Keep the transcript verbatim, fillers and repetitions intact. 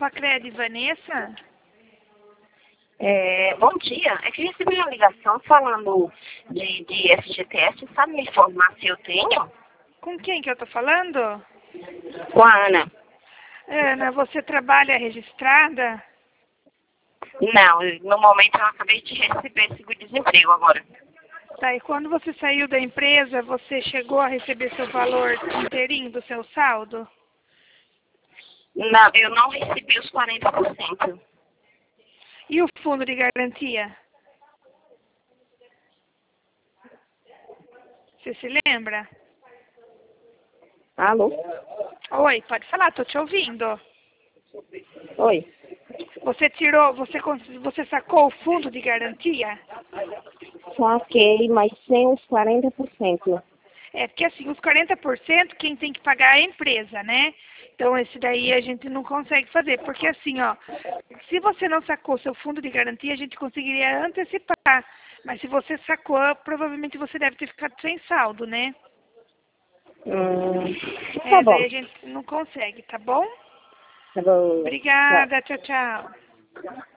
Pacred, Vanessa? É, bom dia. É que eu recebi uma ligação falando de, de F G T S. Sabe me informar se eu tenho? Com quem que eu tô falando? Com a Ana. Ana, você trabalha registrada? Não, no momento eu acabei de receber seguro-desemprego agora. Tá, e quando você saiu da empresa, você chegou a receber seu valor inteirinho do seu saldo? Não, eu não recebi os quarenta por cento. E o fundo de garantia? Você se lembra? Alô? Oi, pode falar, tô te ouvindo. Oi. Você tirou, você, cons- você sacou o fundo de garantia? Saquei, mas sem os quarenta por cento. É, porque assim, os quarenta por cento quem tem que pagar é a empresa, né? Então esse daí a gente não consegue fazer, porque assim, ó, se você não sacou seu fundo de garantia, a gente conseguiria antecipar. Mas se você sacou, provavelmente você deve ter ficado sem saldo, né? Hum, tá É, bom. daí a gente não consegue, tá bom? Tá bom. Tchau. Obrigada, tchau, tchau.